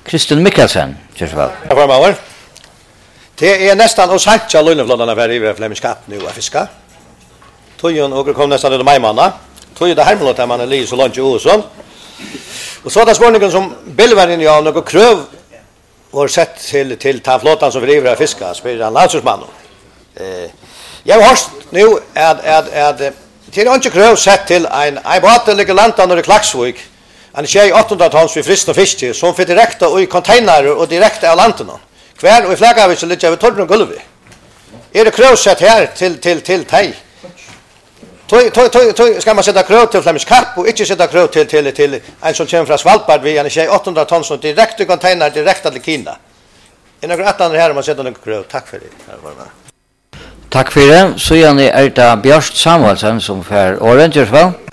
Kristin Mikkelsen, kjørsvel. Det nästan och sant jag löneflådarna för i Flemish Cup nu att fiska. Tojon och kom nästan det majmanna. Toj det hemlåt där man är lys och lunch och så. Och så där spårningen som Billvarin jag något kröv var sett till ta flottan som driver fiska spelar han landsman. Jag har nu är till inte kröv sett till en båt ligger lantan och Klaxvik. En tjej 800 tons vid fristen och fisk som för direkt och i container och direkt av lanten. Kvar och i flagga vi så lite över torren och gulvet. Är det kröset här till tej? Toi ska man sätta krö till Flemish Cup och inte sätta krö till en som kommer från Svalbard vi en tjej 800 ton som direkt i container direkt till Kina. En av andra här man sätter en krö. Tack för det. Tack för det. Så gärna är det Björst Samuelsen som för Orange, va?